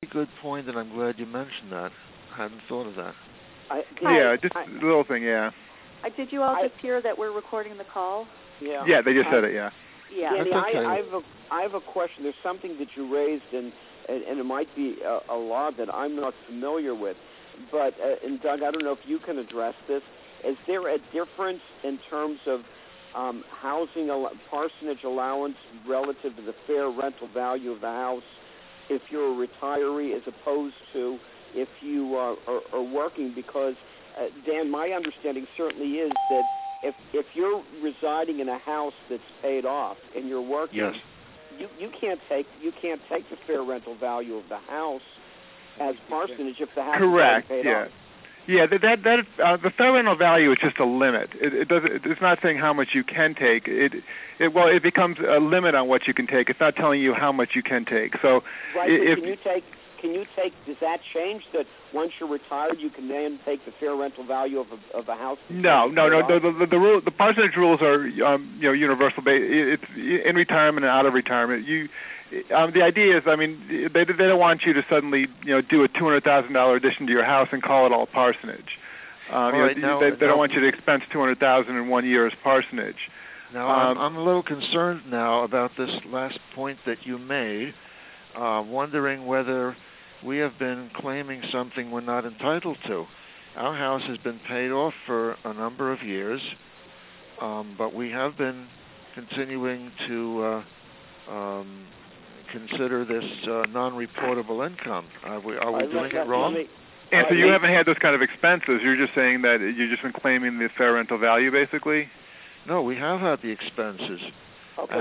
good point, and I'm glad you mentioned that. I hadn't thought of that. Just a little thing, yeah. Did you all just hear that we're recording the call? Yeah. Yeah, they just said it, yeah. Yeah. Danny, That's okay. I have a question. There's something that you raised, and it might be a law that I'm not familiar with. But, and Doug, I don't know if you can address this. Is there a difference in terms of housing parsonage allowance relative to the fair rental value of the house if you're a retiree as opposed to if you are working? Because, Dan, my understanding certainly is that if you're residing in a house that's paid off and you're working, yes. you can't take the fair rental value of the house as parsonage if the house Correct, is paid yeah. off. Yeah, the fair rental value is just a limit. It's not saying how much you can take. It becomes a limit on what you can take. It's not telling you how much you can take. So, right, can you take? Does that change that once you're retired, you can then take the fair rental value of a house? No. The parsonage rules are universal. It's in retirement and out of retirement. The idea is, they don't want you to suddenly do a $200,000 addition to your house and call it all parsonage. They don't want you to expense $200,000 in 1 year as parsonage. Now, I'm a little concerned now about this last point that you made, wondering whether we have been claiming something we're not entitled to. Our house has been paid off for a number of years, but we have been continuing to consider this non-reportable income. Are we doing it wrong? And so you haven't had those kind of expenses. You're just saying that you've just been claiming the fair rental value, basically? No, we have had the expenses. Okay,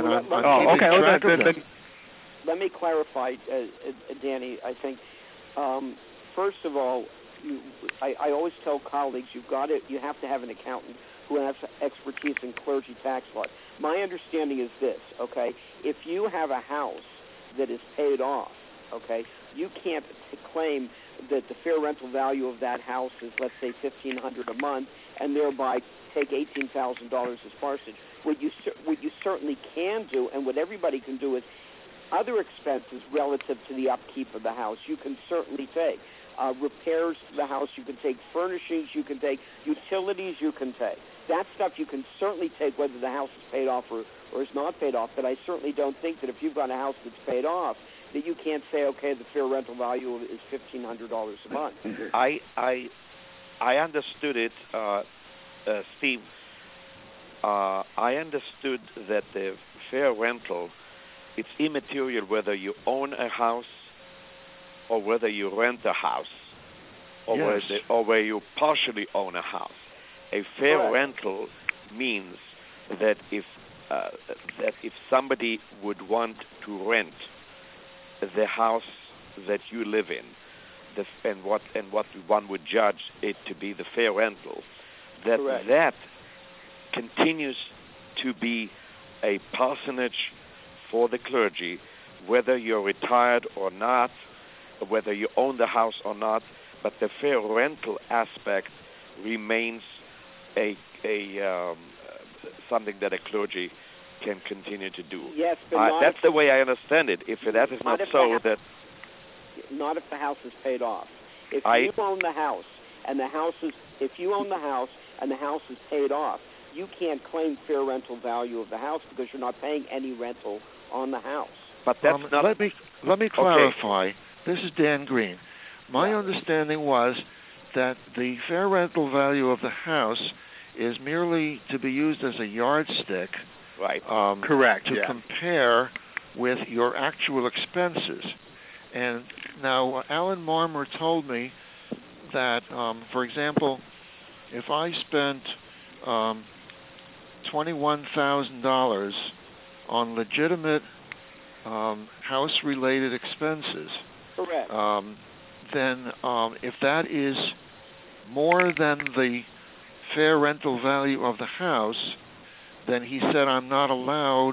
and let me clarify, Danny. I think, first of all, I always tell colleagues you have to have an accountant who has expertise in clergy tax law. My understanding is this, okay? If you have a house that is paid off, okay, you can't claim that the fair rental value of that house is, let's say, $1,500 a month, and thereby take $18,000 as parsonage. What you certainly can do, and what everybody can do, is other expenses relative to the upkeep of the house. You can certainly take repairs to the house. You can take furnishings. You can take utilities. You can take that stuff. You can certainly take whether the house is paid off or is not paid off. But I certainly don't think that if you've got a house that's paid off, that you can't say, okay, the fair rental value is $1,500 a month. I understood it, Steve. I understood that the fair rental, it's immaterial whether you own a house or whether you rent a house or whether you partially own a house. A fair rental means that if somebody would want to rent the house that you live in, and what one would judge it to be the fair rental, that continues to be a parsonage for the clergy, whether you're retired or not, whether you own the house or not. But the fair rental aspect remains something that a clergy can continue to do. Yes, but that's the way I understand it. If that is not so, not if the house is paid off. If you own the house and the house is paid off, you can't claim fair rental value of the house because you're not paying any rental on the house. But that's not. Let me clarify. This is Dan Green. My understanding was that the fair rental value of the house is merely to be used as a yardstick. Right. Correct. To compare with your actual expenses. And now, Alan Marmer told me that, for example, if I spent $21,000 on legitimate house-related expenses, correct, then if that is more than the fair rental value of the house, then he said I'm not allowed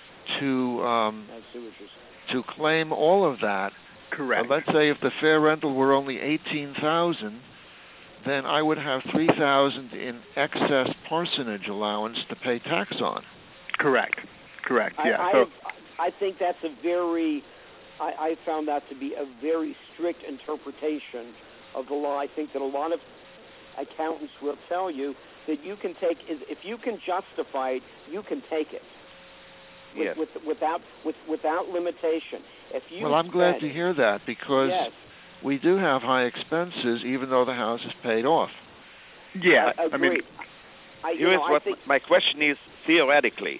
to claim all of that. Correct. Let's say if the fair rental were only $18,000, then I would have $3,000 in excess parsonage allowance to pay tax on. Correct. I think that's a very I found that to be a very strict interpretation of the law. I think that a lot of accountants will tell you that you can take, if you can justify it, you can take it. Yes. Without limitation. Well, I'm glad to hear that, because we do have high expenses even though the house is paid off. Yeah, agreed. My question is theoretically.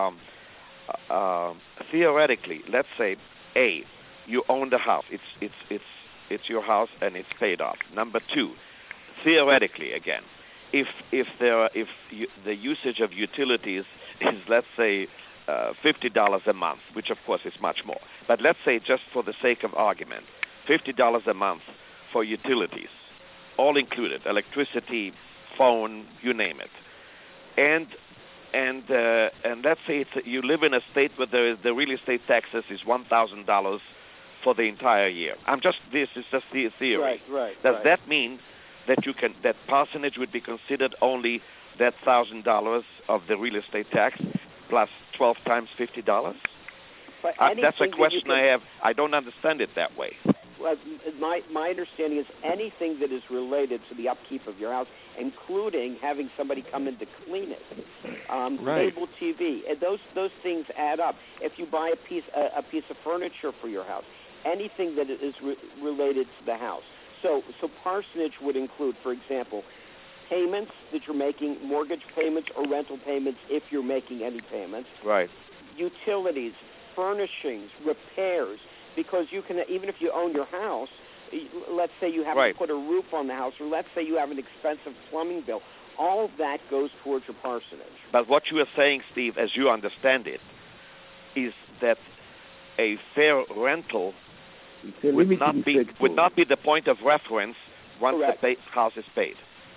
Theoretically, let's say A, you own the house. It's your house and it's paid off. Number two, theoretically again, if the usage of utilities is, let's say, $50 a month, which of course is much more, but let's say, just for the sake of argument, $50 a month for utilities, all included, electricity, phone, you name it, and let's say you live in a state where the real estate taxes is $1,000 for the entire year. This is just the theory. Right. Does that mean that that parsonage would be considered only that $1,000 of the real estate tax plus 12 times $50? That's a question I have. I don't understand it that way. Well, my understanding is anything that is related to the upkeep of your house, including having somebody come in to clean it, cable TV, and those things add up. If you buy a piece of furniture for your house, anything that is related to the house. So parsonage would include, for example, payments that you're making, mortgage payments or rental payments if you're making any payments. Right. Utilities, furnishings, repairs, because you can, even if you own your house, let's say you have to put a roof on the house, or let's say you have an expensive plumbing bill, all of that goes towards your parsonage. But what you are saying, Steve, as you understand it, is that a fair rental would not be the point of reference once the house is paid.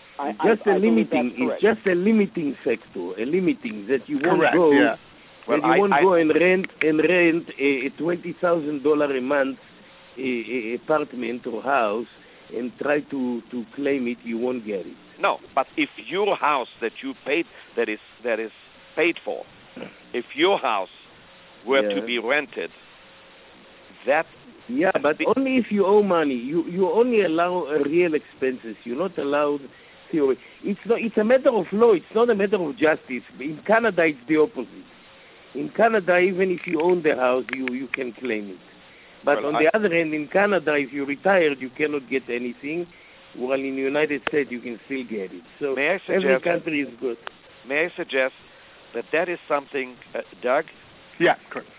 It's just a limiting factor, a limiting that you won't go. Yeah. Well, you won't go and rent a $20,000 a month apartment or house and try to claim it. You won't get it. No, but if your house that you paid that is paid for, if your house were to be rented, that. Yeah, but only if you owe money. You only allow real expenses. You're not allowed theory. It's a matter of law. It's not a matter of justice. In Canada, it's the opposite. In Canada, even if you own the house, you can claim it. But on the other hand, in Canada, if you're retired, you cannot get anything. While in the United States, you can still get it. So every country is good. May I suggest that is something, Doug? Yeah, correct.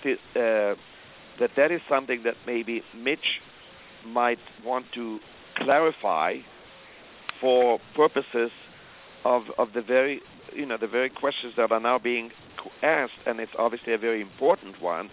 That is something that maybe Mitch might want to clarify for purposes of the very questions that are now being asked, and it's obviously a very important one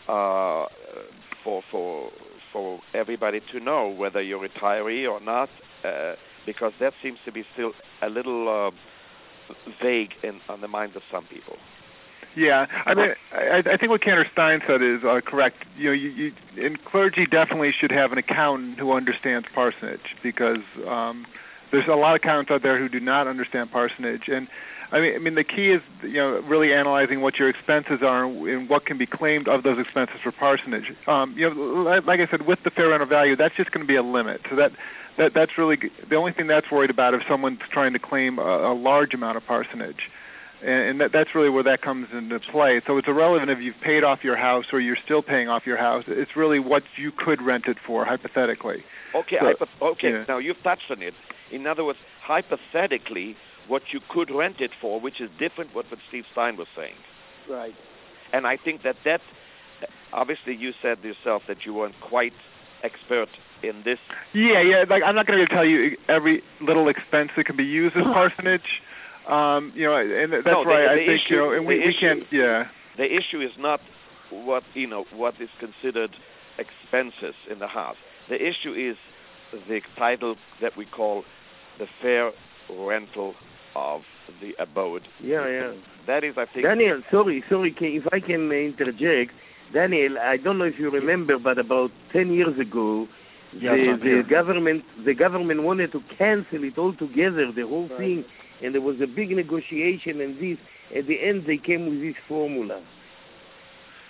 for everybody to know, whether you're a retiree or not, because that seems to be still a little vague on the minds of some people. Yeah, I mean, I think what Cantor Stein said is correct. You and clergy definitely should have an accountant who understands parsonage, because there's a lot of accountants out there who do not understand parsonage. And I mean, the key is really analyzing what your expenses are and what can be claimed of those expenses for parsonage. Like I said, with the fair rental value, that's just going to be a limit. So that's really the only thing that's worried about if someone's trying to claim a large amount of parsonage. And that's really where that comes into play. So it's irrelevant if you've paid off your house or you're still paying off your house. It's really what you could rent it for, hypothetically. Okay, Now you've touched on it. In other words, hypothetically, what you could rent it for, which is different what Steve Stein was saying. Right. And I think that obviously you said yourself that you weren't quite expert in this. Yeah. Like, I'm not going to tell you every little expense that can be used as parsonage. And that's right. I think and we can't. Yeah. The issue is not what is considered expenses in the house. The issue is the title that we call the fair rental of the abode. Yeah. That is, I think. Daniel, sorry, if I can interject. Daniel, I don't know if you remember, but about 10 years ago, the government wanted to cancel it altogether, the whole thing, and there was a big negotiation, and at the end they came with this formula.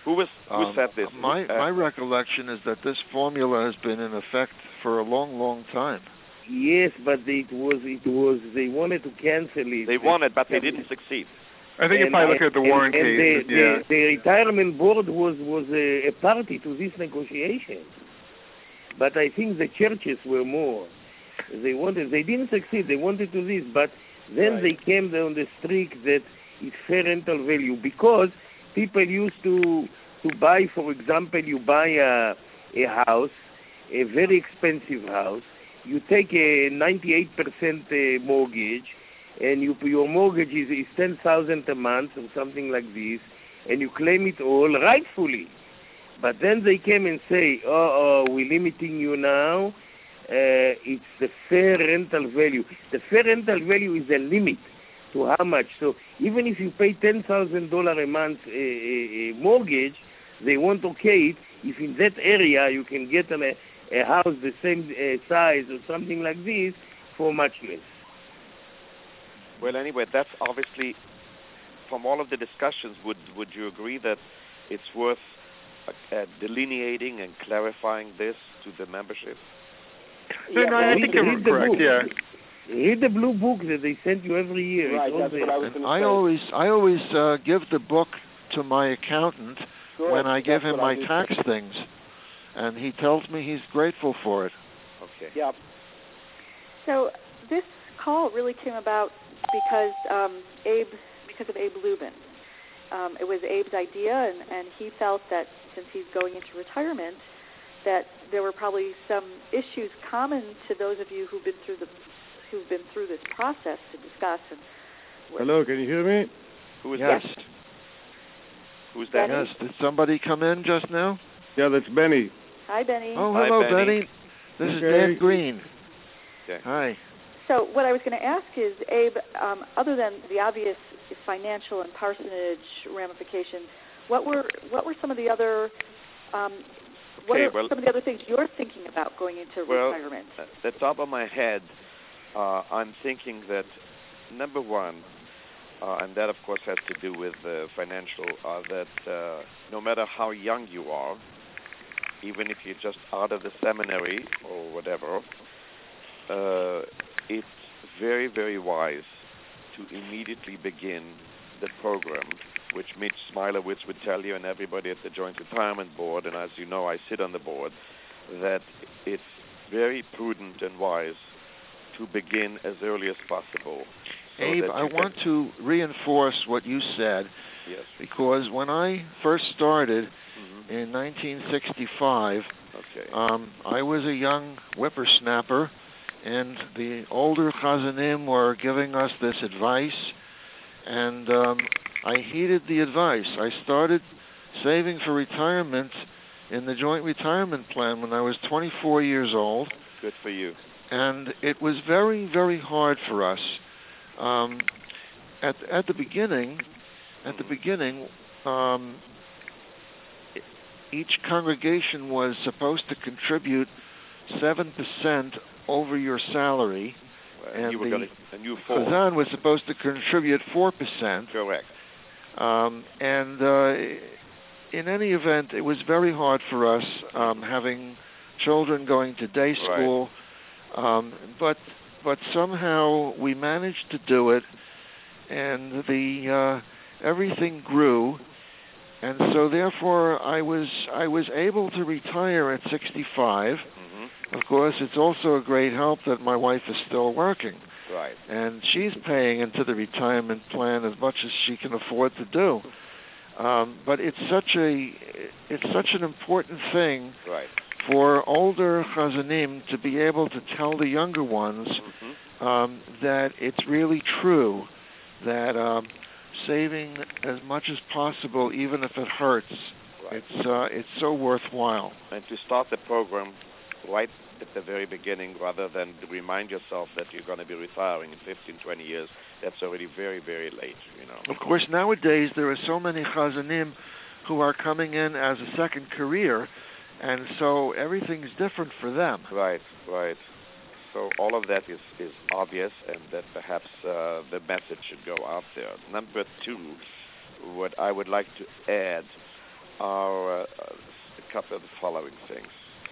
Who said this? My recollection is that this formula has been in effect for a long, long time. Yes, but it was. They wanted to cancel it. They wanted, but they didn't succeed. I think if I look at the Warren case, the retirement board was a party to this negotiation. But I think the churches were more. They didn't succeed. They wanted to this, but then they came down the streak that it's fair rental value because people used to buy, for example, you buy a house, a very expensive house. You take a 98% mortgage, and your mortgage is $10,000 a month or something like this, and you claim it all rightfully. But then they came and say, we're limiting you now. It's the fair rental value. The fair rental value is a limit to how much. So even if you pay $10,000 a month a mortgage, they won't okay it if in that area you can get a house the same size or something like this for much less. Well, anyway, that's obviously, from all of the discussions, would you agree that it's worth delineating and clarifying this to the membership? I think you're correct. Yeah. Read the blue book that they send you every year. Right, that's what I was going to say. I always give the book to my accountant when I give him my tax things, and he tells me he's grateful for it. Okay. Yeah. So this call really came about because of Abe Lubin. It was Abe's idea, and he felt that since he's going into retirement, that there were probably some issues common to those of you who've been through this process to discuss. Hello, can you hear me? Who is yes. that? Who's that? Yes. Did somebody come in just now? Yeah, that's Benny. Hi, Benny. Oh, hello, Hi, Benny. This is Dan Green. Okay. Hi. So what I was going to ask is, Abe, other than the obvious financial and parsonage ramifications, what were some of the other some of the other things you're thinking about going into retirement? At the top of my head, I'm thinking that number one, and that of course has to do with financial, that no matter how young you are, even if you're just out of the seminary or whatever, it's very, very wise to immediately begin the program, which Mitch Smilowitz would tell you and everybody at the Joint Retirement Board, and as you know, I sit on the board, that it's very prudent and wise to begin as early as possible. So Abe, I want to reinforce what you said, yes, because when I first started in 1965, I was a young whippersnapper, and the older Chazanim were giving us this advice, and I heeded the advice. I started saving for retirement in the Joint Retirement Plan when I was 24 years old. Good for you. And it was very, very hard for us. At the beginning, each congregation was supposed to contribute 7% over your salary, and the Chazan was supposed to contribute 4%. Correct. And in any event, it was very hard for us having children going to day school, but somehow we managed to do it, and everything grew, and so therefore I was able to retire at 65. Of course, it's also a great help that my wife is still working. Right. And she's paying into the retirement plan as much as she can afford to do. But it's such an important thing for older Chazanim to be able to tell the younger ones that it's really true that saving as much as possible, even if it hurts, it's so worthwhile. And to start the program right at the very beginning, rather than to remind yourself that you're going to be retiring in 15, 20 years, that's already very, very late, you know. Of course, nowadays there are so many Chazanim who are coming in as a second career, and so everything's different for them. Right. So all of that is obvious, and that perhaps the message should go out there. Number two, what I would like to add, are a couple of the following things.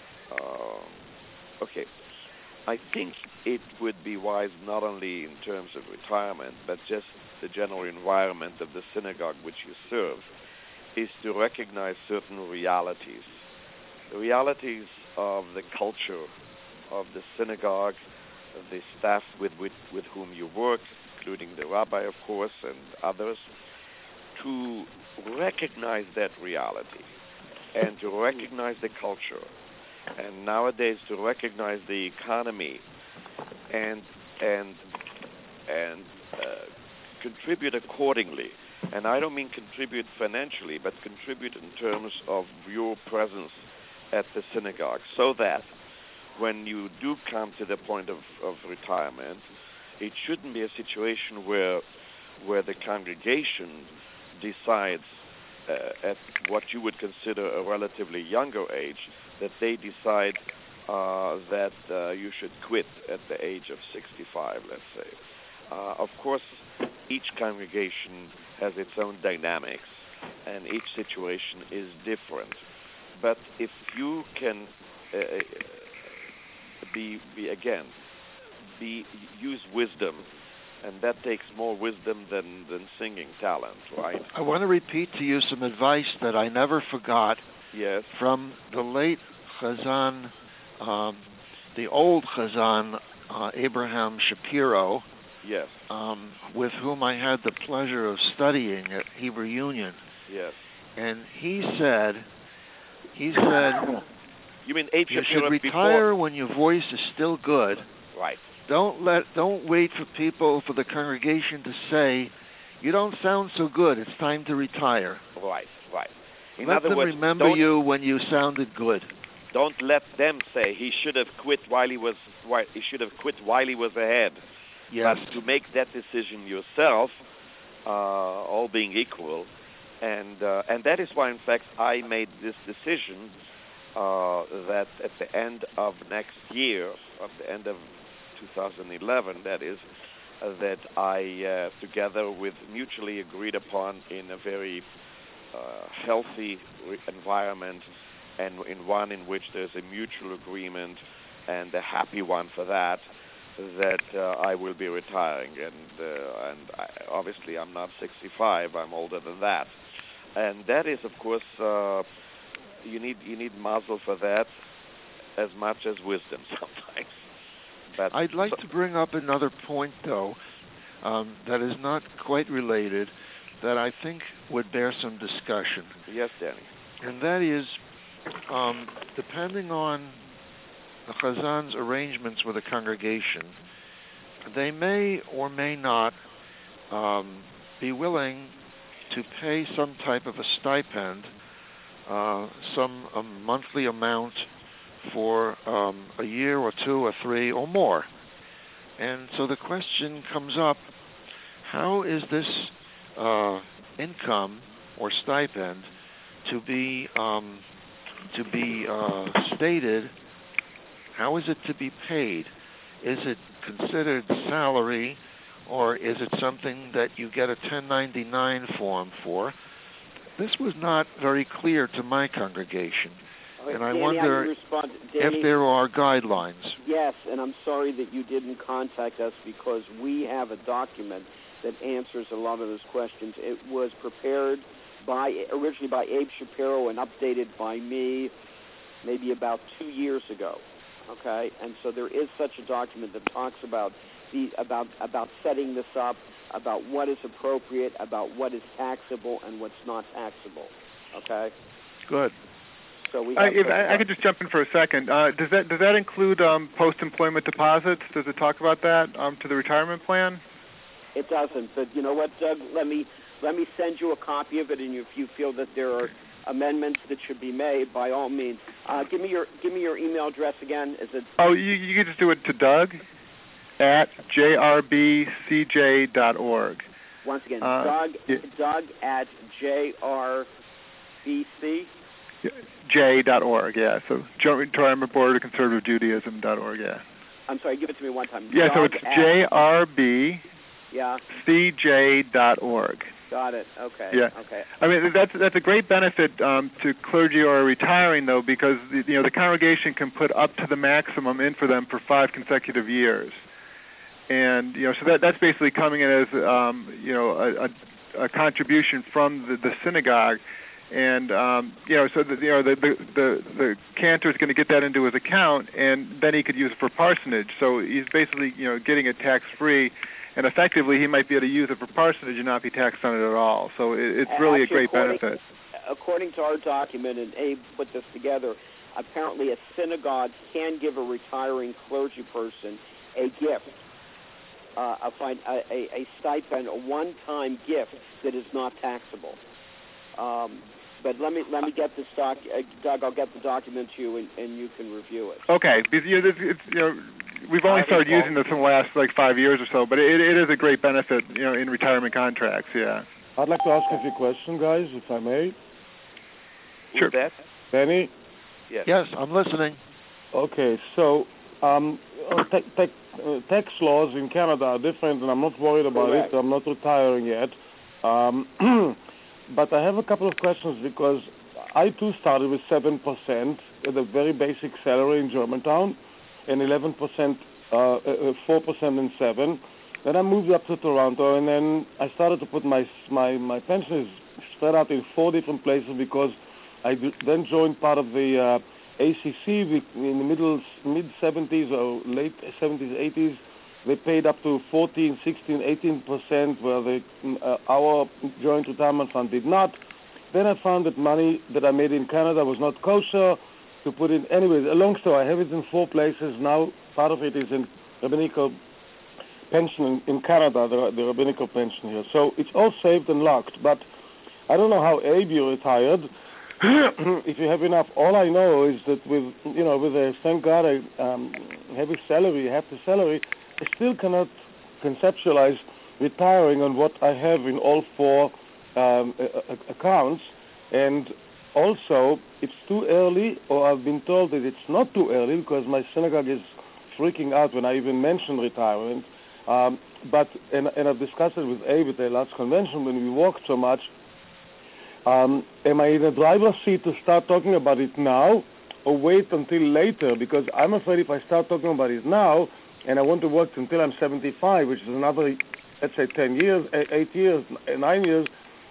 Okay. I think it would be wise not only in terms of retirement, but just the general environment of the synagogue which you serve, is to recognize certain realities. The realities of the culture of the synagogue, of the staff with whom you work, including the rabbi, of course, and others, to recognize that reality and to recognize the culture, and nowadays to recognize the economy and contribute accordingly. And I don't mean contribute financially, but contribute in terms of your presence at the synagogue, so that when you do come to the point of retirement, it shouldn't be a situation where the congregation decides at what you would consider a relatively younger age, that they decide that you should quit at the age of 65, let's say. Of course, each congregation has its own dynamics, and each situation is different. But if you can use wisdom, and that takes more wisdom than singing talent, right? I want to repeat to you some advice that I never forgot. Yes. From the late Chazan, the old Chazan, Abraham Shapiro. Yes. With whom I had the pleasure of studying at Hebrew Union. Yes. And he said, you mean Abe you Shapiro should retire when your voice is still good. Right. Don't wait for the congregation to say, you don't sound so good, it's time to retire. Right. In let other them words, remember you when you sounded good. Don't let them say he should have quit while he was ahead. Yes. But to make that decision yourself, all being equal, and that is why, in fact, I made this decision that at the end of next year, at the end of 2011, that is, that I, together with mutually agreed upon in a very healthy environment, and in one in which there's a mutual agreement and a happy one for that I will be retiring. And obviously I'm not 65, I'm older than that. And that is, of course, you need mazel for that as much as wisdom sometimes. But I'd like to bring up another point, though, that is not quite related, that I think would bear some discussion. Yes, Danny. And that is, depending on the Chazan's arrangements with the congregation, they may or may not be willing to pay some type of a stipend, some monthly amount for a year or two or three or more. And so the question comes up, how is this income or stipend to be stated? How is it to be paid? Is it considered salary, or is it something that you get a 1099 form for? This was not very clear to my congregation, and Danny, I wonder if there are guidelines. Yes, and I'm sorry that you didn't contact us, because we have a document that answers a lot of those questions. It was prepared originally by Abe Shapiro and updated by me maybe about 2 years ago. Okay, and so there is such a document that talks about setting this up, about what is appropriate, about what is taxable and what's not taxable. Okay. Good. So we. If I could just jump in for a second. Does that include post-employment deposits? Does it talk about that to the retirement plan? It doesn't, but you know what, Doug? Let me send you a copy of it, and if you feel that there are amendments that should be made, by all means, give me your email address again. Is it? Oh, you can just do it to Doug at jrbcj.org. Once again, Doug at jrbc. J.org, yeah. So Retirement Board of Conservative Judaism.org, yeah. I'm sorry, give it to me one time. Yeah, so it's JRB. Yeah. CJ.org. Got it. Okay. Yeah. Okay. I mean, that's a great benefit to clergy who are retiring, though, because the congregation can put up to the maximum in for them for 5 consecutive years, and so that's basically coming in as a contribution from the synagogue, and so the cantor is going to get that into his account, and then he could use it for parsonage. So he's basically getting it tax free. And effectively, he might be able to use it for parsonage and not be taxed on it at all. So it's really a great benefit. According to our document, and Abe put this together, apparently a synagogue can give a retiring clergy person a gift, a stipend, a one-time gift that is not taxable. But let me get this Doug, I'll get the document to you, and you can review it. Okay. We've only started using this in the last 5 years or so, but it is a great benefit, in retirement contracts. Yeah. I'd like to ask a few questions, guys, if I may. Sure. That? Benny? Yes, I'm listening. Okay, so tax laws in Canada are different, and I'm not worried about Correct. it. I'm not retiring yet. But I have a couple of questions because I, too, started with 7% at a very basic salary in Germantown, and 11%, 4% and 7%. Then I moved up to Toronto, and then I started to put my pension is spread out in 4 different places because I then joined part of the ACC in the mid-70s or late 70s, 80s. They paid up to 14, 16, 18%, where our joint retirement fund did not. Then I found that money that I made in Canada was not kosher to put in. Anyways, a long story. I have it in 4 places. Now part of it is in rabbinical pension in Canada, the rabbinical pension here. So it's all saved and locked. But I don't know how Abe, you retired. If you have enough, all I know is that with a, thank God, a heavy salary, hefty salary, I still cannot conceptualize retiring on what I have in all 4 accounts. And also, it's too early, or I've been told that it's not too early because my synagogue is freaking out when I even mention retirement. But I've discussed it with Abe at the last convention when we walked so much. Am I in a driver's seat to start talking about it now or wait until later? Because I'm afraid if I start talking about it now and I want to work until I'm 75, which is another, let's say, 10 years, 8 years, 9 years,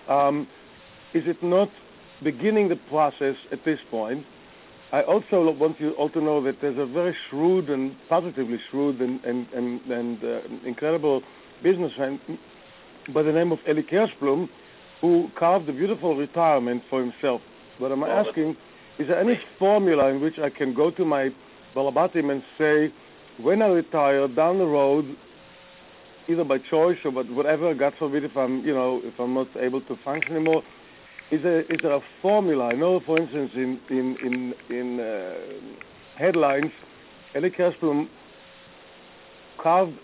is it not beginning the process at this point? I also want you all to know that there's a very shrewd and positively shrewd and incredible businessman by the name of Eli Kirschblum, who carved a beautiful retirement for himself. But I'm asking, is there any formula in which I can go to my Balabatim and say, when I retire down the road, either by choice or whatever, God forbid, if I'm not able to function anymore, is there a formula? I know, for instance, in headlines, Eli Kirschblum carved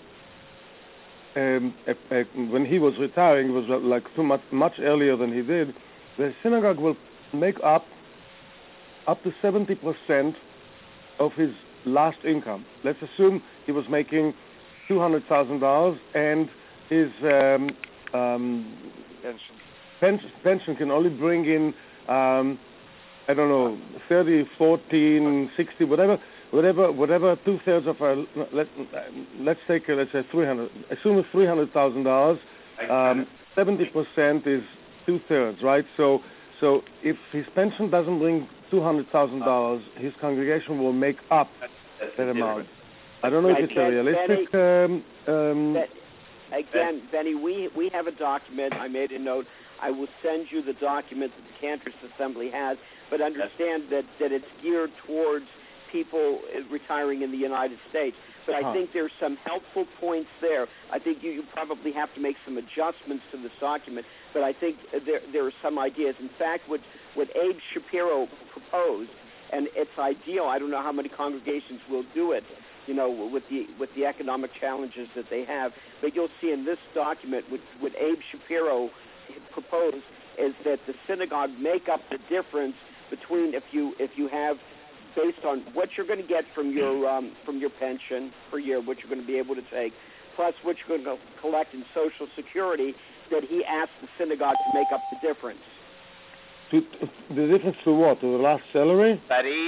when he was retiring, it was too much earlier than he did. The synagogue will make up to 70% of his last income. Let's assume he was making $200,000 and his pension can only bring in, 30, 14, 60, whatever, 2/3 of our, let's say 300, assume it's $300,000, 70% is 2/3, right? So if his pension doesn't bring $200,000, his congregation will make up that amount. I don't know if it's a realistic. Again, Benny, we have a document. I made a note. I will send you the document that the Cantors Assembly has, but understand that it's geared towards people retiring in the United States. But I think there's some helpful points there. I think you probably have to make some adjustments to this document, but I think there are some ideas. In fact, what Abe Shapiro proposed, and it's ideal. I don't know how many congregations will do it, with the economic challenges that they have. But you'll see in this document what Abe Shapiro proposed is that the synagogue make up the difference between if you have, based on what you're going to get from your pension per year, what you're going to be able to take, plus what you're going to collect in Social Security, that he asked the synagogue to make up the difference. The difference to what? To the last salary?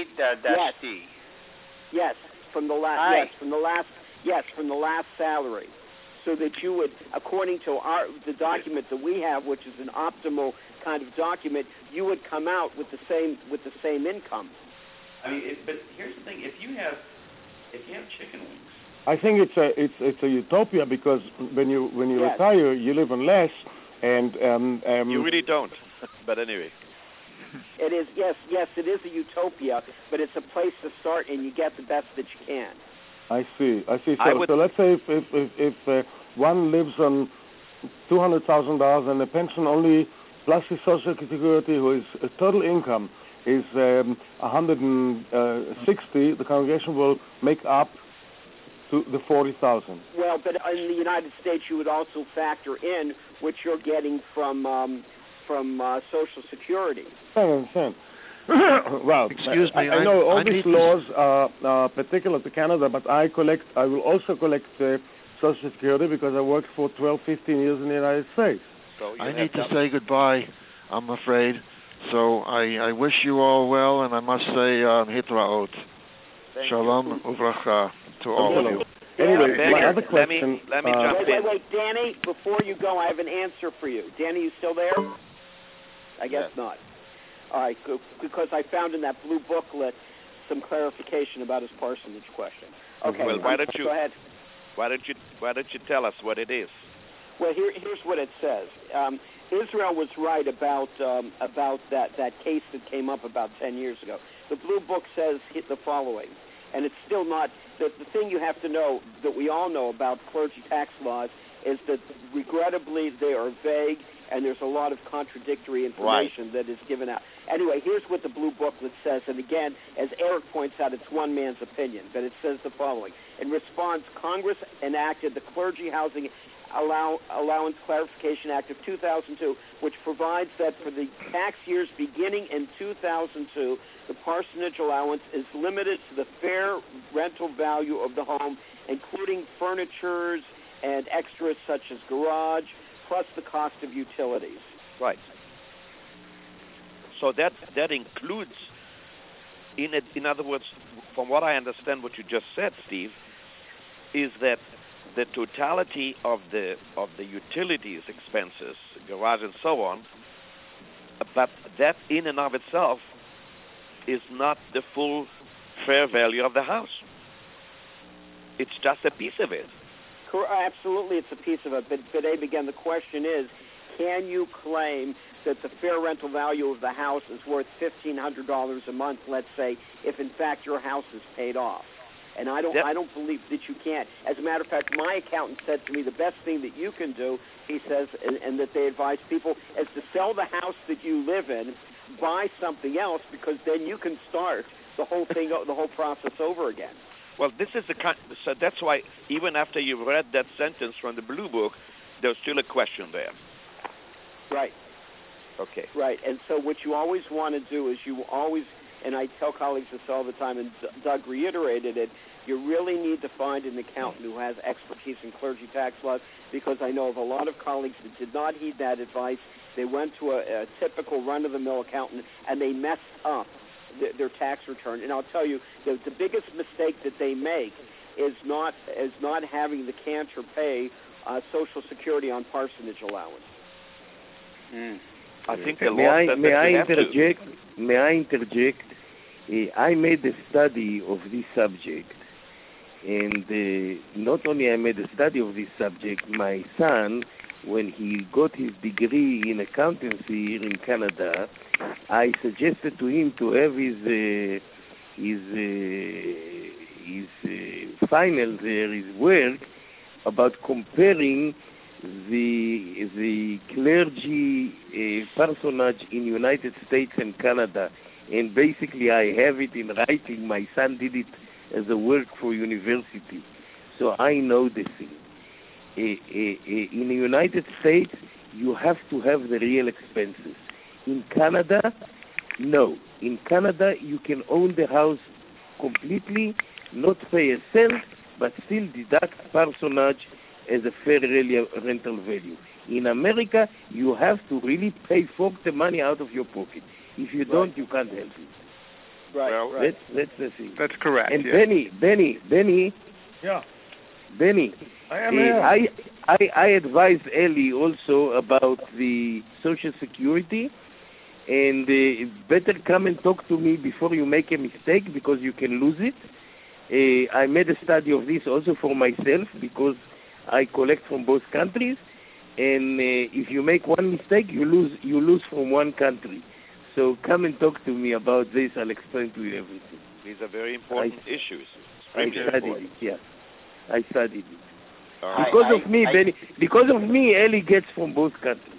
Yes, from the last. Yes, from the last salary, so that you would, according to the document that we have, which is an optimal kind of document, you would come out with the same income. I mean, but here's the thing: if you have chicken wings, I think it's a utopia, because when you retire, you live on less, and you really don't. But anyway, it is yes, it is a utopia, but it's a place to start, and you get the best that you can. I see. So let's say if one lives on $200,000 and a pension only plus his Social Security, whose total income is 160, the congregation will make up to the 40,000. Well, but in the United States, you would also factor in what you're getting from Social Security. I understand. Well, excuse me. I know all these laws are particular to Canada, but I will also collect Social Security because I worked for 12, 15 years in the United States. So I need to say goodbye, I'm afraid. So I wish you all well, and I must say hitraot. Shalom uvracha to all of you. Anyway, my other question... Let me jump in. Wait, Danny, before you go, I have an answer for you. Danny, you still there? I guess not. All right, good, because I found in that blue booklet some clarification about his parsonage question. Okay, well, why don't you go ahead. Why don't you tell us what it is? Well, here's what it says. Israel was right about that case that came up about 10 years ago. The blue book says the following, and it's still not the thing you have to know that we all know about clergy tax laws is that regrettably they are vague, and there's a lot of contradictory information that is given out. Anyway, here's what the blue booklet says, and again, as Eric points out, it's one man's opinion, but it says the following. In response, Congress enacted the Clergy Housing Allowance Clarification Act of 2002, which provides that for the tax years beginning in 2002, the parsonage allowance is limited to the fair rental value of the home, including furnitures and extras such as garage, plus the cost of utilities. Right. So that includes, in other words, from what I understand, what you just said, Steve, is that the totality of the utilities expenses, garage and so on, but that in and of itself is not the full fair value of the house. It's just a piece of it. Absolutely, it's a piece of it. But Abe, again, the question is, can you claim that the fair rental value of the house is worth $1,500 a month, let's say, if in fact your house is paid off? And I don't believe that you can. As a matter of fact, my accountant said to me the best thing that you can do, he says, and that they advise people, is to sell the house that you live in, buy something else, because then you can start the whole thing, the whole process over again. Well, this is so that's why even after you've read that sentence from the Blue Book, there's still a question there. Right. Okay. Right, and so what you always want to do is you always, and I tell colleagues this all the time, and Doug reiterated it, you really need to find an accountant who has expertise in clergy tax laws, because I know of a lot of colleagues that did not heed that advice. They went to a typical run-of-the-mill accountant, and they messed up their tax return. And I'll tell you, the biggest mistake that they make is not having the cantor pay Social Security on parsonage allowance. I think the law says that you have to. May I interject? I made a study of this subject, and not only I made a study of this subject, my son, when he got his degree in accountancy here in Canada, I suggested to him to have his final there, his work, about comparing the clergy personage in United States and Canada, and basically I have it in writing. My son did it as a work for university, so I know the thing. In the United States, you have to have the real expenses. In Canada, no. In Canada, you can own the house completely, not pay a cent, but still deduct parsonage as a fair rental value. In America, you have to really fork the money out of your pocket. If you don't, you can't help it. Right. Well, right. That's the thing. That's correct. And yeah. Benny. Yeah. Benny, I am here. I advised Ellie also about the Social Security, and better come and talk to me before you make a mistake, because you can lose it. I made a study of this also for myself, because I collect from both countries, and if you make one mistake, you lose from one country. So come and talk to me about this. I'll explain to you everything. These are very important issues. I studied it, yeah. I studied it. Benny. Because of me, Ellie gets from both countries.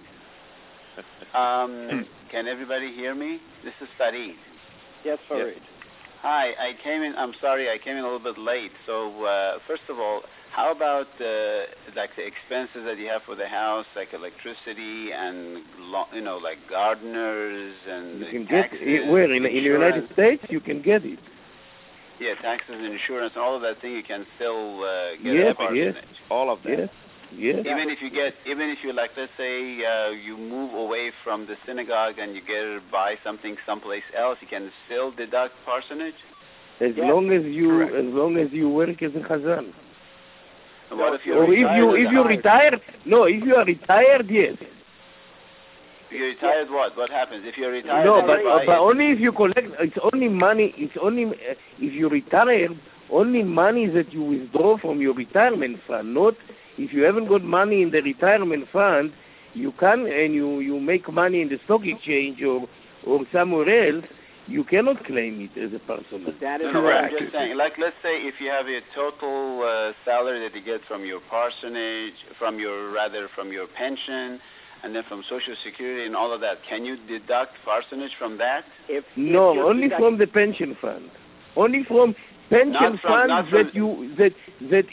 Can everybody hear me? This is Farid. Yes, Farid. Yes. Hi, I'm sorry, I came in a little bit late. So, first of all, how about like the expenses that you have for the house, like electricity and like gardeners and You can taxes, get it where in the United States you can get it. Yeah, taxes and insurance and all of that thing. You can still get Yes, a parsonage. yes. All of that. Yes. Even if you like, let's say you move away from the synagogue and you get to buy something someplace else, you can still deduct parsonage. As long as you work as a chazan. And what if Or if you retired? No, if you are retired, yes. If you're retired, what happens? If you're retired, No, then but only if you collect. It's only money. It's only if you retire. Only money that you withdraw from your retirement fund. Not if you haven't got money in the retirement fund. You can and you make money in the stock exchange or somewhere else. You cannot claim it as a personal. That is correct. I'm just saying, like, let's say if you have a total salary that you get from your parsonage, from your pension, and then from Social Security and all of that, can you deduct parsonage from that? No, only from the pension fund. Only from pension funds that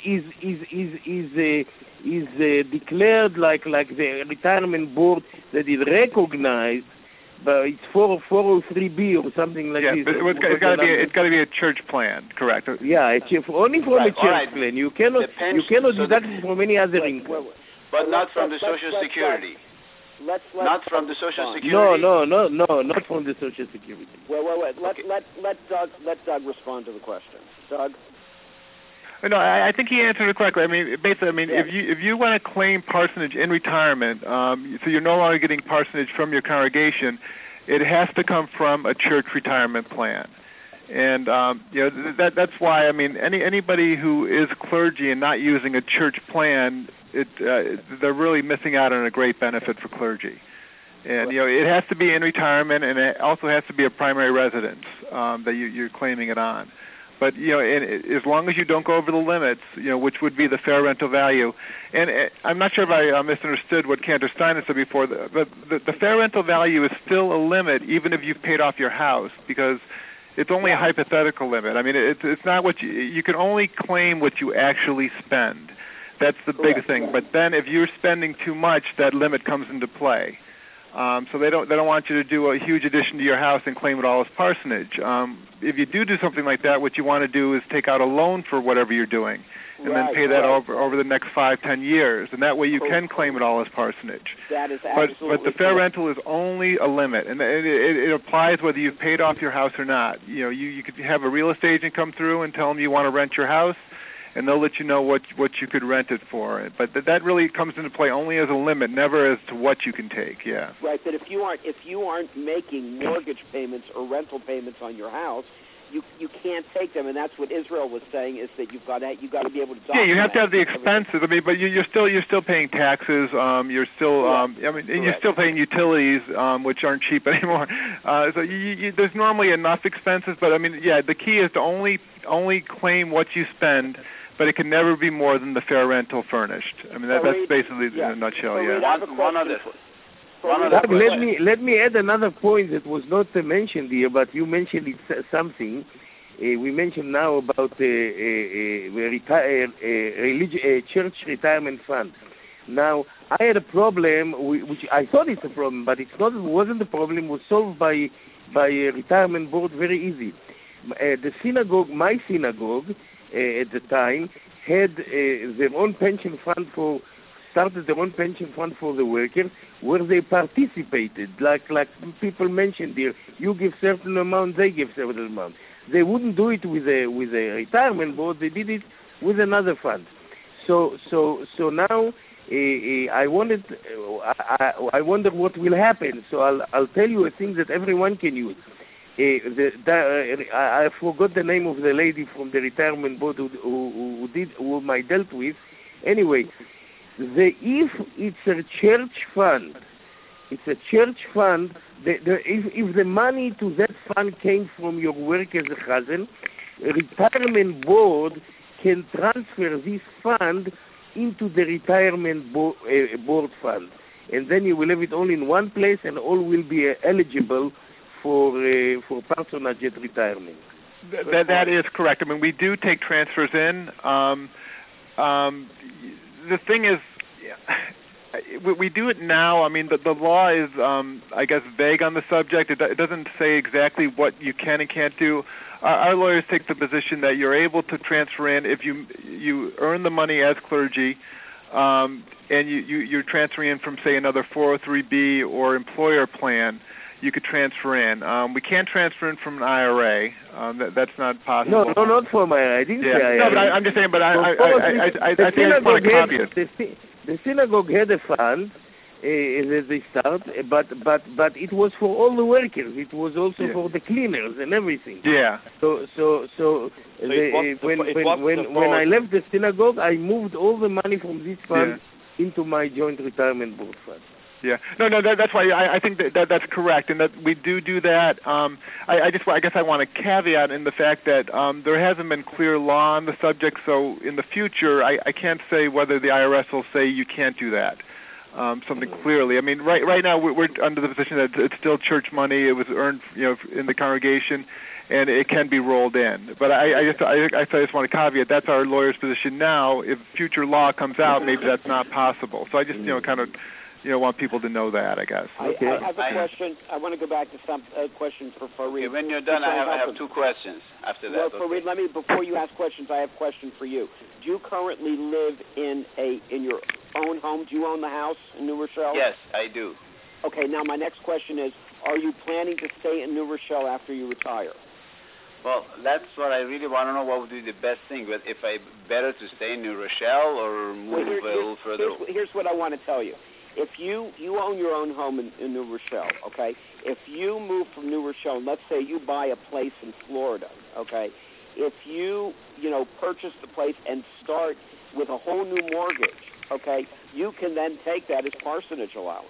is declared like the retirement board that is recognized. But it's 403B or something like this. Yeah, but it's got to be a church plan, correct? Yeah, only from a church plan. You cannot deduct it from any other income. But not from the Social Security. Not from the Social Security. No, not from the Social Security. Wait. Let Doug respond to the question. Doug. No, I think he answered it correctly. I mean, basically, yes. if you want to claim parsonage in retirement, so you're no longer getting parsonage from your congregation, it has to come from a church retirement plan. And that's why anybody who is clergy and not using a church plan, they're really missing out on a great benefit for clergy. And it has to be in retirement, and it also has to be a primary residence that you're claiming it on. But as long as you don't go over the limits, which would be the fair rental value, and I'm not sure if I misunderstood what Cantor Steiner said before. But the fair rental value is still a limit, even if you've paid off your house, because it's only a hypothetical limit. I mean, it's not what you can only claim what you actually spend. That's the big thing. But then, if you're spending too much, that limit comes into play. So they don't want you to do a huge addition to your house and claim it all as parsonage. If you do something like that, what you want to do is take out a loan for whatever you're doing, and then pay that over the next 5-10 years, and that way you can claim it all as parsonage. That is absolutely. But the fair rental is only a limit, and it applies whether you've paid off your house or not. You could have a real estate agent come through and tell them you want to rent your house, and they'll let you know what you could rent it for. But that really comes into play only as a limit, never as to what you can take. Yeah. Right. But if you aren't making mortgage payments or rental payments on your house, you can't take them, and that's what Israel was saying, is that you've got to be able to document. Yeah, you have to have the expenses. But you're still paying taxes. You're still you're still paying utilities, which aren't cheap anymore. So there's normally enough expenses. But the key is to only claim what you spend. But it can never be more than the fair rental furnished. That's basically in a nutshell. Doug, let me add another point that was not mentioned here, but you mentioned it something. We mentioned now about church retirement fund. Now, I had a problem, which I thought it's a problem, but wasn't a problem. It was solved by a retirement board very easy. The synagogue, my synagogue, at the time had their own pension fund started their own pension fund for the workers, where they participated, like people mentioned here. You give certain amount, they give certain amount. They wouldn't do it with a retirement board. They did it with another fund. So now I wonder what will happen. So I'll tell you a thing that everyone can use. I forgot the name of the lady from the retirement board whom I dealt with. Anyway, if it's a church fund, if the money to that fund came from your work as a chazan, a retirement board can transfer this fund into the retirement board fund, and then you will have it all in one place, and all will be eligible for patronage at retirement. That is correct. I mean, we do take transfers in. The thing is, we do it now. I mean, the law is, I guess, vague on the subject. It doesn't say exactly what you can and can't do. Our lawyers take the position that you're able to transfer in if you earn the money as clergy, and you're transferring in from, say, another 403B or employer plan. You could transfer in. We can't transfer in from an IRA. That's not possible. No, not from IRA. I didn't say IRA. No, but I'm just saying. But I think I want to copy it. The synagogue had a fund that they start, but it was for all the workers. It was also for the cleaners and everything. Yeah. So when I left the synagogue, I moved all the money from this fund into my joint retirement board fund. Yeah, no, that's why I think that's correct, and that we do that. I guess I want to caveat in the fact that there hasn't been clear law on the subject, so in the future I can't say whether the IRS will say you can't do that. Something clearly. I mean, right now we're under the position that it's still church money. It was earned, in the congregation, and it can be rolled in. But I just want to caveat that's our lawyer's position now. If future law comes out, maybe that's not possible. So I just kind of want people to know that, I guess. I have a question. I want to go back to some question for Fareed. Okay, when you're done, I have two questions after that. Well, Fareed, before you ask questions, I have a question for you. Do you currently live in your own home? Do you own the house in New Rochelle? Yes, I do. Okay, now my next question is, are you planning to stay in New Rochelle after you retire? Well, that's what I really want to know. What would be the best thing? But if better to stay in New Rochelle or move a little further? Here's what I want to tell you. If you own your own home in New Rochelle, okay, if you move from New Rochelle, and let's say you buy a place in Florida, okay, if you purchase the place and start with a whole new mortgage, okay, you can then take that as parsonage allowance.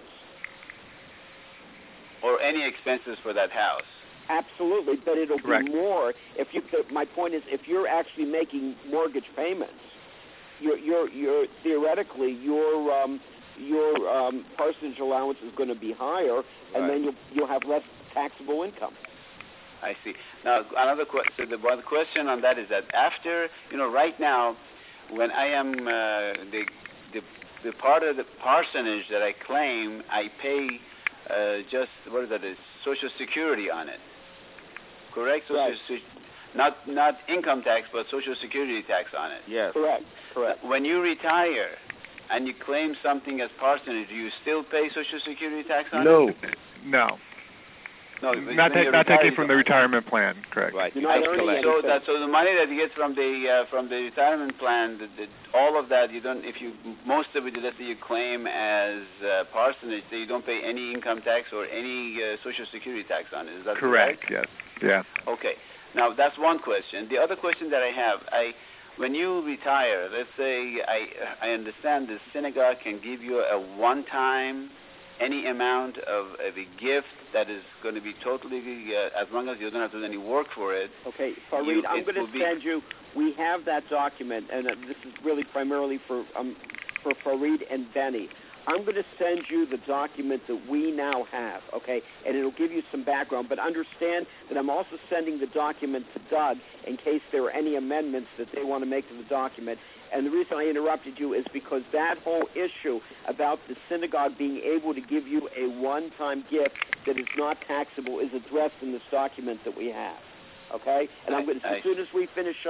Or any expenses for that house. Absolutely, but it'll be more if you. My point is, if you're actually making mortgage payments, you're theoretically your parsonage allowance is going to be higher, and then you'll have less taxable income. I see. Now, another question. So the one question on that is that after, right now, when I am the part of the parsonage that I claim, I pay just Social Security on it. Correct? Right. Not income tax, but Social Security tax on it. Yes. Correct. When you retire and you claim something as parsonage, do you still pay Social Security tax on it? No. No, not taking from the retirement plan. Correct. Right. So the money that you get from the retirement plan, all of that, you don't. Most of it, let's say you claim as parsonage, so you don't pay any income tax or any Social Security tax on it. Is that correct? Yes. Yeah. Okay. Now that's one question. The other question that I have, when you retire, let's say I understand the synagogue can give you a one-time, any amount of a gift that is going to be totally, as long as you don't have to do any work for it. Okay, Fareed, I'm going to send you, we have that document, and this is really primarily for Fareed and Benny. I'm going to send you the document that we now have, okay, and it'll give you some background, but understand that I'm also sending the document to Doug in case there are any amendments that they want to make to the document. And the reason I interrupted you is because that whole issue about the synagogue being able to give you a one-time gift that is not taxable is addressed in this document that we have, okay? And as soon as we finish up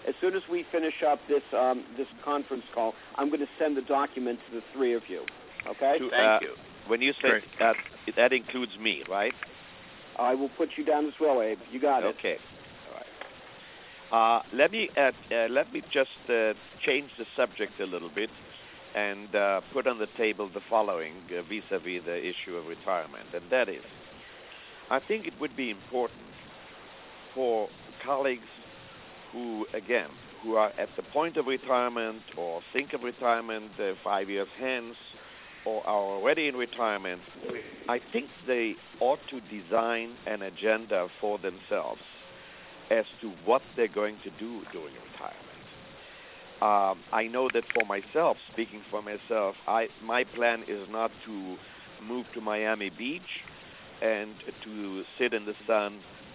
As soon as we finish up this this conference call, I'm going to send the document to the three of you. Okay? Thank you. When you say that includes me, right? I will put you down as well, Abe. You got it. Okay. All right. Let me just change the subject a little bit and put on the table the following vis-a-vis the issue of retirement, and that is, I think it would be important for colleagues who are at the point of retirement or think of retirement 5 years hence or are already in retirement. I think they ought to design an agenda for themselves as to what they're going to do during retirement. I know that for myself, speaking for myself, my plan is not to move to Miami Beach and to sit in the sun.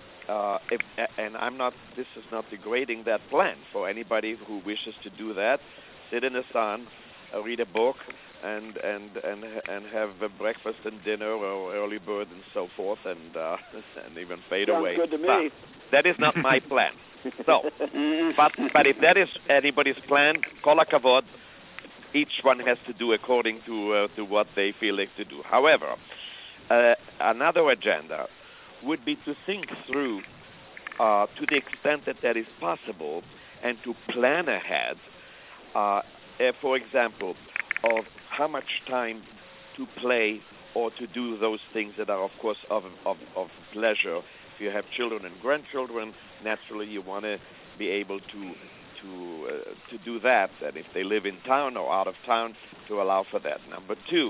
This is not degrading that plan for anybody who wishes to do that. Sit in the sun, read a book, and have a breakfast and dinner or early bird and so forth, and even fade Sounds away. good to me. But that is not my plan. So, but if that is anybody's plan, kol hakavod, each one has to do according to what they feel like to do. However, another agenda would be to think through, to the extent that is possible, and to plan ahead. For example, of how much time to play or to do those things that are, of course, of pleasure. If you have children and grandchildren, naturally you want to be able to do that, and if they live in town or out of town, to allow for that. Number two,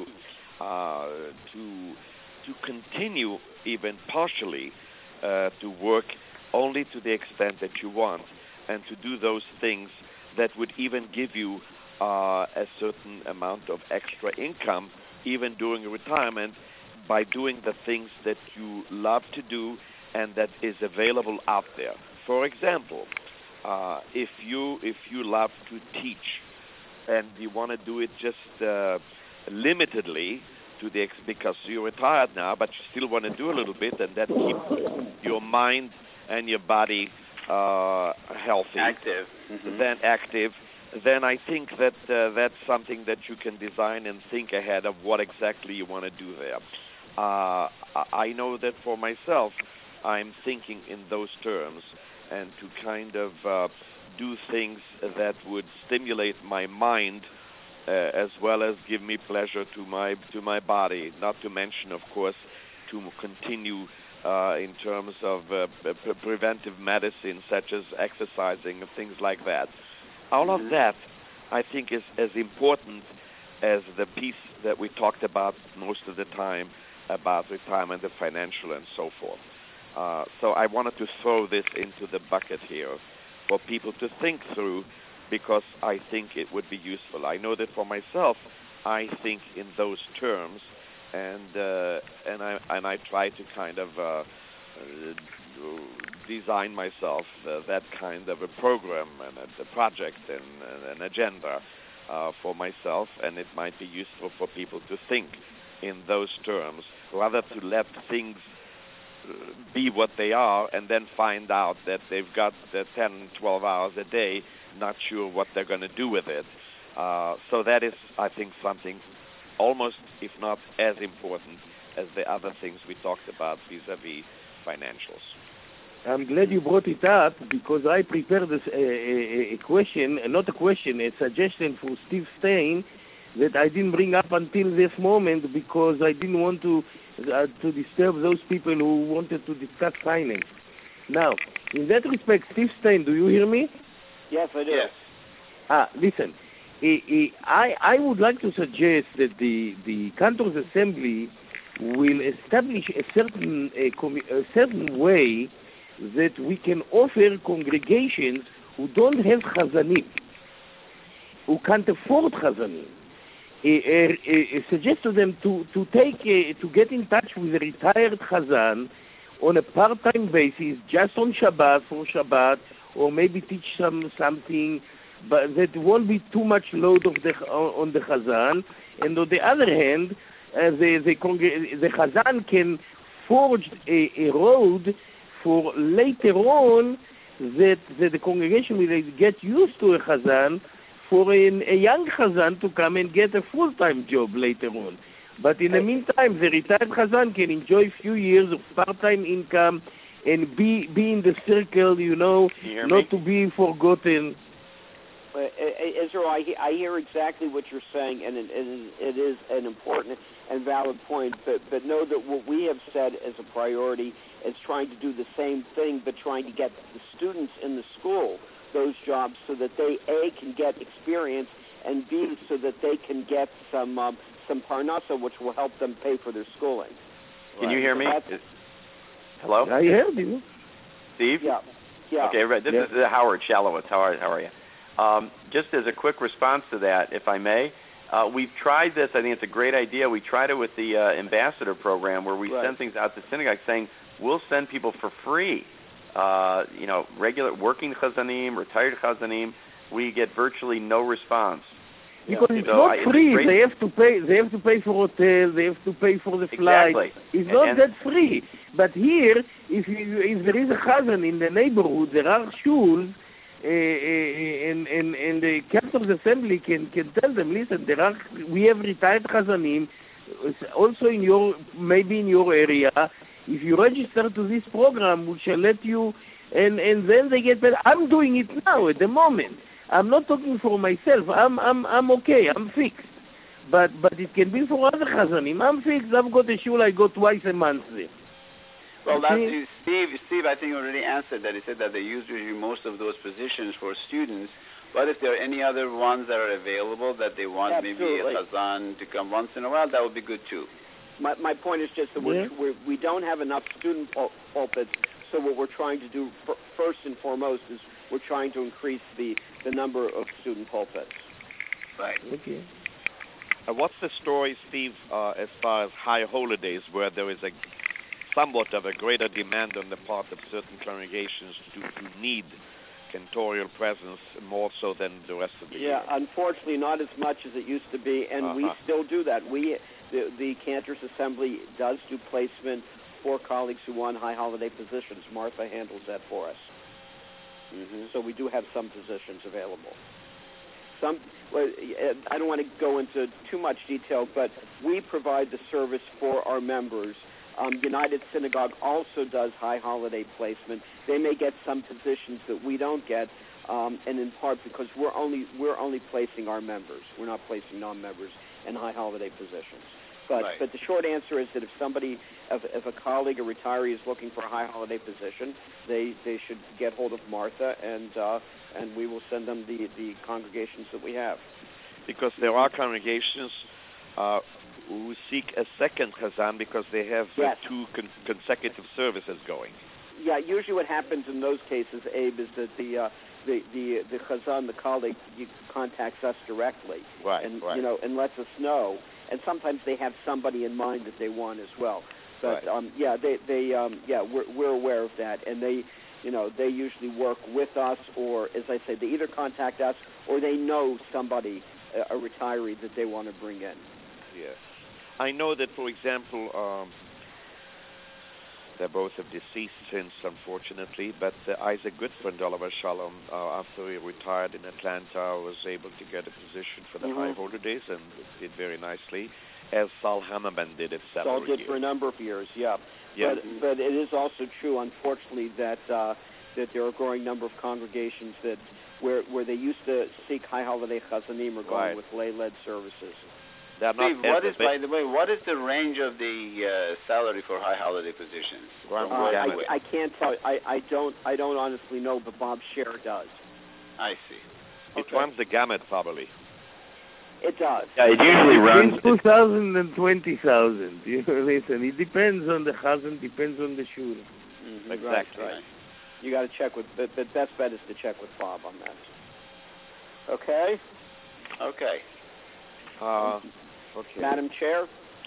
to continue even partially to work only to the extent that you want, and to do those things that would even give you a certain amount of extra income even during retirement by doing the things that you love to do and that is available out there. For example, if you love to teach and you want to do it just limitedly because you're retired now, but you still want to do a little bit, and that keeps your mind and your body healthy, active, then I think that that's something that you can design and think ahead of what exactly you want to do there. I know that for myself, I'm thinking in those terms, and to kind of do things that would stimulate my mind as well as give me pleasure to my body, not to mention, of course, to continue in terms of preventive medicine, such as exercising and things like that. All of that, I think, is as important as the piece that we talked about most of the time about retirement, the financial, and so forth. So I wanted to throw this into the bucket here for people to think through, because I think it would be useful. I know that for myself, I think in those terms, and I try to kind of design myself that kind of a program and a project and an agenda for myself, and it might be useful for people to think in those terms, rather to let things be what they are and then find out that they've got 10, 12 hours a day, not sure what they're going to do with it. So that is, I think, something almost, if not as important as the other things we talked about vis-a-vis financials. I'm glad you brought it up, because I prepared a question, not a question, a suggestion for Steve Stein that I didn't bring up until this moment, because I didn't want to disturb those people who wanted to discuss finance. Now, in that respect, Steve Stein, do you hear me? Yes, I do. Yes. Listen, I would like to suggest that the Cantor's Assembly will establish a certain way that we can offer congregations who don't have chazanim, who can't afford chazanim. Suggest to them to get in touch with a retired chazan on a part-time basis, just on Shabbat, for Shabbat, or maybe teach something, but that won't be too much load on the chazan. And on the other hand, the chazan can forge a road for later on that the congregation will get used to a chazan for a young chazan to come and get a full-time job later on. But in the meantime, the retired chazan can enjoy a few years of part-time income and be in the circle, not to be forgotten. Israel, I hear exactly what you're saying, and it is an important and valid point. But know that what we have said as a priority is trying to do the same thing, but trying to get the students in the school those jobs so that they A, can get experience, and B, so that they can get some parnasa, which will help them pay for their schooling. Can you hear me? Hello? I heard you. Steve? Yeah. Okay, right. This is Howard Shalowitz. How are you? Just as a quick response to that, if I may, we've tried this. I think it's a great idea. We tried it with the ambassador program where we send things out to synagogues saying we'll send people for free. Regular working chazanim, retired chazanim, we get virtually no response. Because it's not free. They have to pay. They have to pay for hotel. They have to pay for the flight. Exactly. It's not that free. But here, if there is a chazan in the neighborhood, there are shuls, and the Captain's Assembly can tell them, listen, we have retired chazanim, also maybe in your area. If you register to this program, we shall let you, and then they get paid. I'm doing it now at the moment. I'm not talking for myself. I'm okay. I'm fixed. But it can be for other chazanim. I'm fixed. I've got a shul. I go twice a month there. Well, Steve, I think already answered that. He said that they use usually most of those positions for students. But if there are any other ones that are available that they want maybe a chazan to come once in a while, that would be good too. My point is just that we don't have enough student pulpits, so what we're trying to do first and foremost is we're trying to increase the number of student pulpits. Right. Okay. What's the story, Steve, as far as high holidays where there is somewhat of a greater demand on the part of certain congregations to need cantorial presence more so than the rest of the year? Yeah, unfortunately not as much as it used to be, and we still do that. The Cantors Assembly does do placement for colleagues who want high holiday positions. Martha handles that for us. Mm-hmm. So we do have some positions available. I don't want to go into too much detail, but we provide the service for our members. United Synagogue also does high holiday placement. They may get some positions that we don't get, and in part because we're only placing our members. We're not placing non-members in high holiday positions. But the short answer is that if a colleague or retiree is looking for a high holiday position, they should get hold of Martha, and we will send them the congregations that we have. Because there are congregations who seek a second chazan because they have two consecutive services going. Yeah, usually what happens in those cases, Abe, is that the chazan, the colleague, contacts us directly, and lets us know. And sometimes they have somebody in mind that they want as well. But we're aware of that, and they usually work with us, or as I say, they either contact us or they know somebody, a retiree that they want to bring in. Yes, I know that, for example, they both have deceased since, unfortunately, but Isaac Goodfriend, Oliver Shalom, after he retired in Atlanta, was able to get a position for the high holidays and did very nicely, as Saul Hammerman did it several years. Saul did for a number of years, yeah. But it is also true, unfortunately, that there are a growing number of congregations that where they used to seek high holiday chazanim are going with lay-led services. Steve, by the way, what is the range of the salary for high holiday positions? I can't tell you. I don't honestly know, but Bob Scher does. I see. It runs the gamut, probably. It does. Yeah, it usually runs 2,000 and 20,000. Listen, it depends on the chazan, depends on the shul. Mm-hmm. Exactly. Right. You got to check with, but best bet is to check with Bob on that. Okay. Okay. Okay. Madam Chair.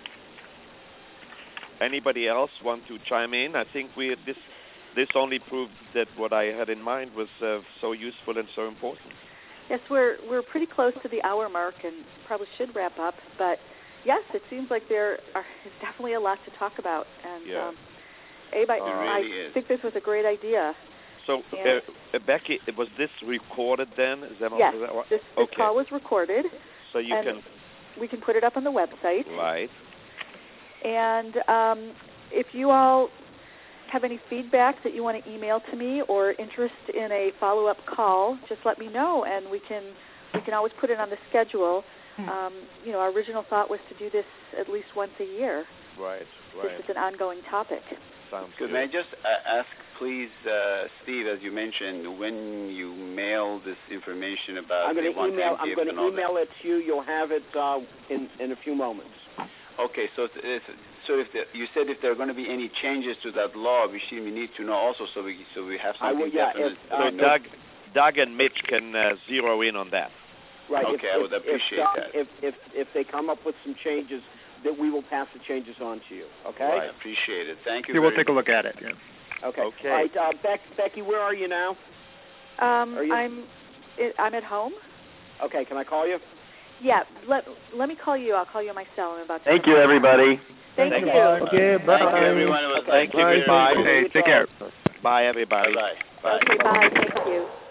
Anybody else want to chime in? I think this only proved that what I had in mind was so useful and so important. Yes, we're pretty close to the hour mark and probably should wrap up. But yes, it seems like there is definitely a lot to talk about. And Abe, I think this was a great idea. So, Becky, was this recorded then? Is that yes, is that what? This okay. call was recorded. So you can. We can put it up on the website. Right. And if you all have any feedback that you want to email to me or interest in a follow-up call, just let me know, and we can always put it on the schedule. Our original thought was to do this at least once a year. Right. This is an ongoing topic. Sounds good. May I just ask, please, Steve, as you mentioned, when you mail this information about I'm going to email it to you. You'll have it in a few moments. Okay, so you said if there are going to be any changes to that law, we need to know also, so we have something definite. So Doug and Mitch can zero in on that. Right. Okay, I would appreciate that. If they come up with some changes, that we will pass the changes on to you. Okay. Right. I appreciate it. Thank you. We'll take a look at it. Yeah. Okay. Okay. All right, Becky, where are you now? I'm at home. Okay. Can I call you? Yeah. Let me call you. I'll call you on my cell in about. Thank you, everybody. Thank you. Okay. Bye. Thank you, everyone. Thank you. Bye. Take care. Bye, everybody. Bye. Okay. Bye. Thank you.